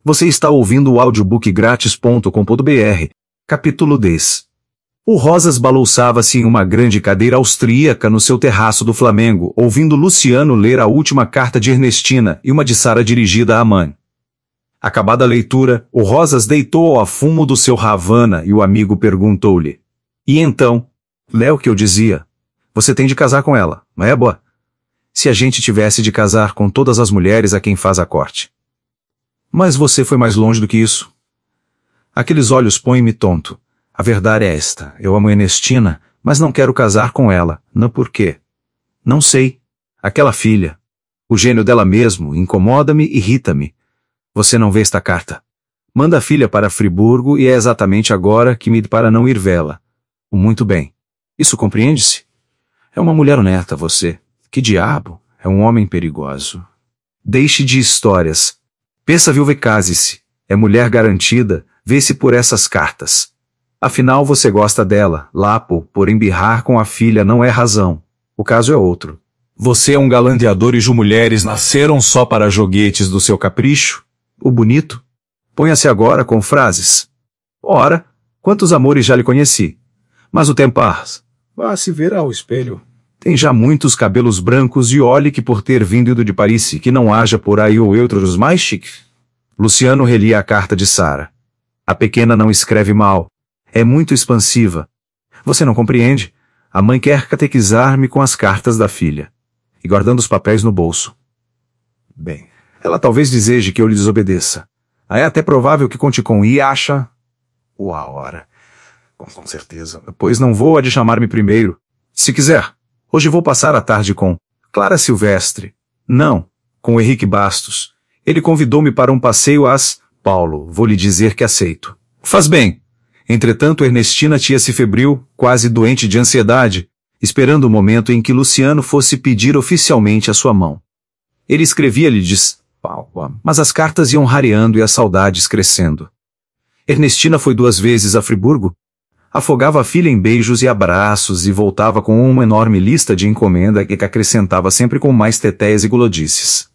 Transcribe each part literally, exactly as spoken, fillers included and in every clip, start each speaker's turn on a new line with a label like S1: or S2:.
S1: Você está ouvindo o audiobook grátis ponto com ponto br, capítulo dez. O Rosas balouçava-se em uma grande cadeira austríaca no seu terraço do Flamengo, ouvindo Luciano ler a última carta de Ernestina e uma de Sara dirigida à mãe. Acabada a leitura, o Rosas deitou ao fumo do seu Havana e o amigo perguntou-lhe: "E então? É o que eu dizia. Você tem de casar com ela, não é, boa? Se a gente tivesse de casar com todas as mulheres a quem faz a corte." "Mas você foi mais longe do que isso." "Aqueles olhos põem-me tonto. A verdade é esta. Eu amo Ernestina, mas não quero casar com ela. Não por quê? Não sei. Aquela filha. O gênio dela mesmo incomoda-me e irrita-me. Você não vê esta carta? Manda a filha para Friburgo e é exatamente agora que me para não ir vê-la. Muito bem. Isso compreende-se? É uma mulher honesta, você. Que diabo? É um homem perigoso. Deixe de histórias. Peça viúva e case-se. É mulher garantida, vê-se por essas cartas. Afinal você gosta dela, Lapo, por embirrar com a filha não é razão. O caso é outro. Você é um galanteador e ju mulheres nasceram só para joguetes do seu capricho? O bonito? Ponha-se agora com frases. Ora, quantos amores já lhe conheci. Mas o tempo passa. Vá se ver ao espelho. Tem já muitos cabelos brancos e olhe que por ter vindo de Paris que não haja por aí ou outros mais chiques. Luciano relia a carta de Sara. A pequena não escreve mal. É muito expansiva. Você não compreende? A mãe quer catequizar-me com as cartas da filha. E guardando os papéis no bolso. Bem, ela talvez deseje que eu lhe desobedeça. É até provável que conte com I acha... Uau, ora. Com, com certeza. Pois não vou a de chamar-me primeiro. Se quiser. Hoje vou passar a tarde com Clara Silvestre. Não, com Henrique Bastos. Ele convidou-me para um passeio às... Paulo, vou lhe dizer que aceito. Faz bem. Entretanto, Ernestina tinha-se febril, quase doente de ansiedade, esperando o momento em que Luciano fosse pedir oficialmente a sua mão. Ele escrevia-lhe diz, Paulo, mas as cartas iam rareando e as saudades crescendo. Ernestina foi duas vezes a Friburgo, afogava a filha em beijos e abraços e voltava com uma enorme lista de encomenda que acrescentava sempre com mais tetéias e gulodices.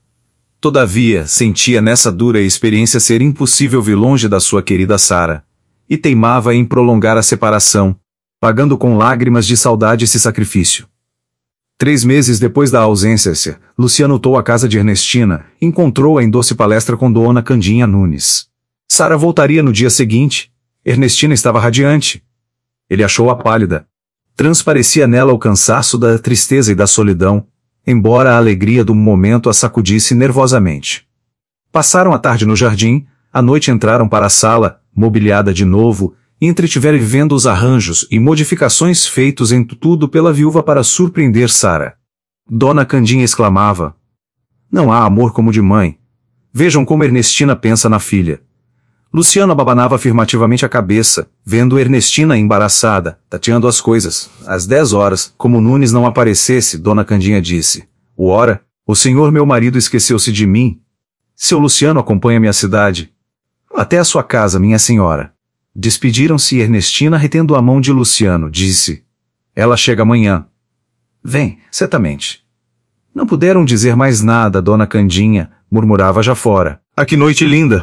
S1: Todavia, sentia nessa dura experiência ser impossível vir longe da sua querida Sara, e teimava em prolongar a separação, pagando com lágrimas de saudade esse sacrifício. Três meses depois da ausência, Luciano voltou à casa de Ernestina e encontrou-a em doce palestra com Dona Candinha Nunes. Sara voltaria no dia seguinte. Ernestina estava radiante. Ele achou-a pálida. Transparecia nela o cansaço da tristeza e da solidão, embora a alegria do momento a sacudisse nervosamente. Passaram a tarde no jardim, à noite entraram para a sala, mobiliada de novo, e entretiveram vendo os arranjos e modificações feitos em tudo pela viúva para surpreender Sara. Dona Candinha exclamava: "Não há amor como de mãe. Vejam como Ernestina pensa na filha." Luciano abanava afirmativamente a cabeça, vendo Ernestina embaraçada, tateando as coisas. Às dez horas, como Nunes não aparecesse, Dona Candinha disse: "Ora, o senhor meu marido esqueceu-se de mim. Seu Luciano acompanha-me à cidade." "Até a sua casa, minha senhora." Despediram-se e Ernestina, retendo a mão de Luciano, disse: "Ela chega amanhã." "Vem, certamente." Não puderam dizer mais nada, Dona Candinha, murmurava já fora. "Ah, que noite linda!"